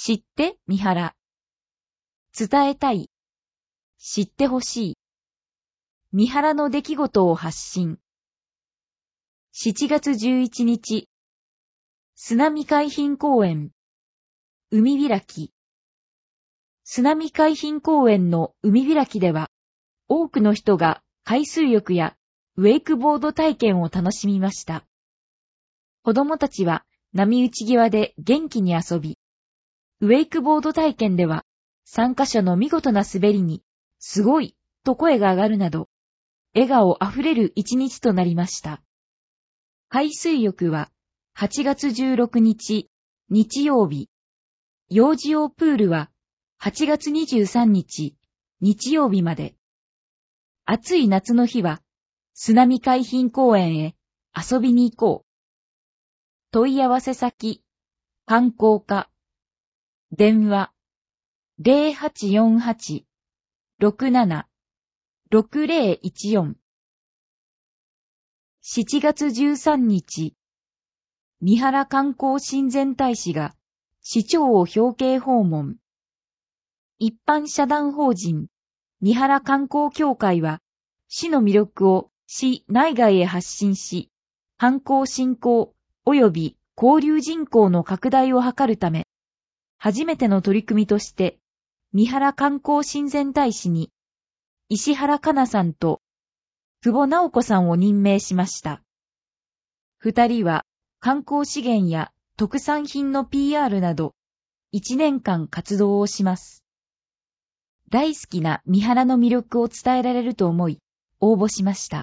知って、三原。伝えたい。知ってほしい。三原の出来事を発信。7月11日。砂見海浜公園。海開き。砂見海浜公園の海開きでは、多くの人が海水浴やウェイクボード体験を楽しみました。子供たちは波打ち際で元気に遊び、ウェイクボード体験では参加者の見事な滑りに、すごいと声が上がるなど、笑顔あふれる一日となりました。海水浴は8月16日、日曜日。幼児用プールは8月23日、日曜日まで。暑い夏の日は、砂見海浜公園へ遊びに行こう。問い合わせ先、観光課。電話、0848-67-6014。7月13日、三原観光親善大使が市長を表敬訪問。一般社団法人、三原観光協会は、市の魅力を市内外へ発信し、観光振興及び交流人口の拡大を図るため、初めての取り組みとして、三原観光親善大使に、石原かなさんと久保直子さんを任命しました。二人は観光資源や特産品の PR など、1年間活動をします。大好きな三原の魅力を伝えられると思い、応募しました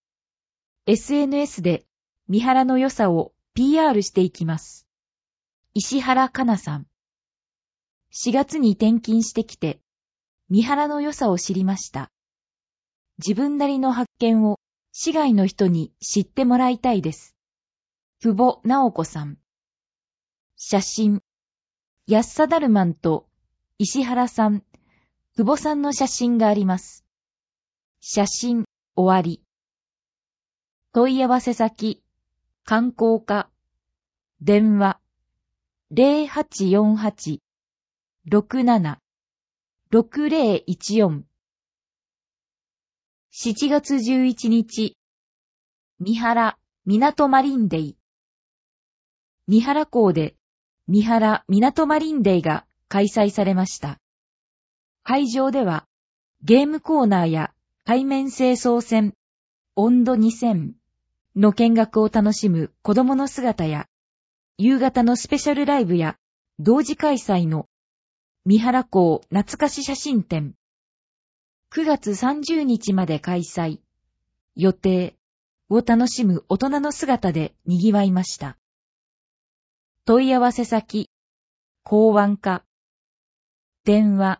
。SNS で三原の良さを PR していきます。石原かなさん。4月に転勤してきて、三原の良さを知りました。自分なりの発見を市外の人に知ってもらいたいです。久保直子さん。写真。安佐ダルマンと石原さん、久保さんの写真があります。写真、終わり。問い合わせ先、観光課。電話、0848-67-6014。7月11日、三原港マリンデイ。三原港で三原港マリンデイが開催されました。会場ではゲームコーナーや海面清掃船温度2000の見学を楽しむ子供の姿や夕方のスペシャルライブや同時開催の三原港懐かし写真展9月30日まで開催予定を楽しむ大人の姿で賑わいました。問い合わせ先港湾課電話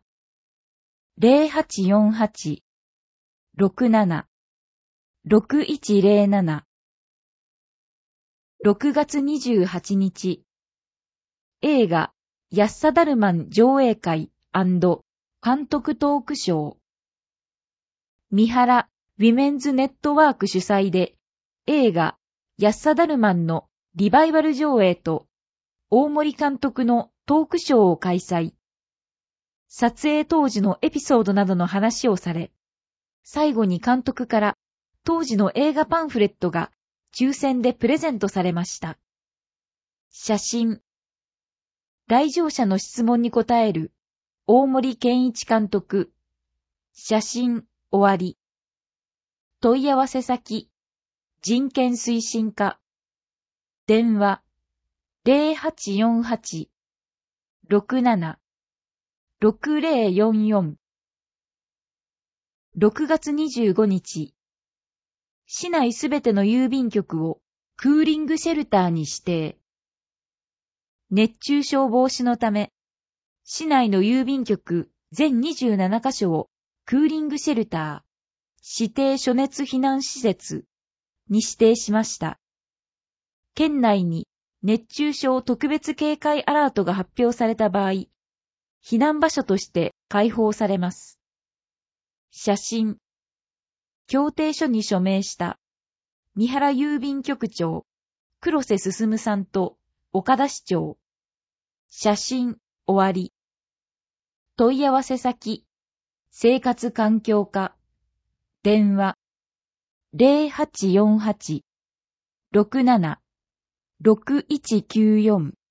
0848-67-6107 6月28日映画安佐ダルマン上映会&監督トークショー三原ウィメンズネットワーク主催で映画安佐ダルマンのリバイバル上映と大森監督のトークショーを開催。撮影当時のエピソードなどの話をされ、最後に監督から当時の映画パンフレットが抽選でプレゼントされました。写真。来場者の質問に答える大森健一監督。写真終わり。問い合わせ先。人権推進課。電話。0848-67-6044 6月25日市内すべての郵便局をクーリングシェルターに指定。熱中症防止のため、市内の郵便局全27カ所をクーリングシェルター、指定暑熱避難施設に指定しました。県内に熱中症特別警戒アラートが発表された場合、避難場所として開放されます。写真。協定書に署名した三原郵便局長、黒瀬進さんと岡田市長。写真終わり。問い合わせ先、生活環境課、電話、0848-67-6194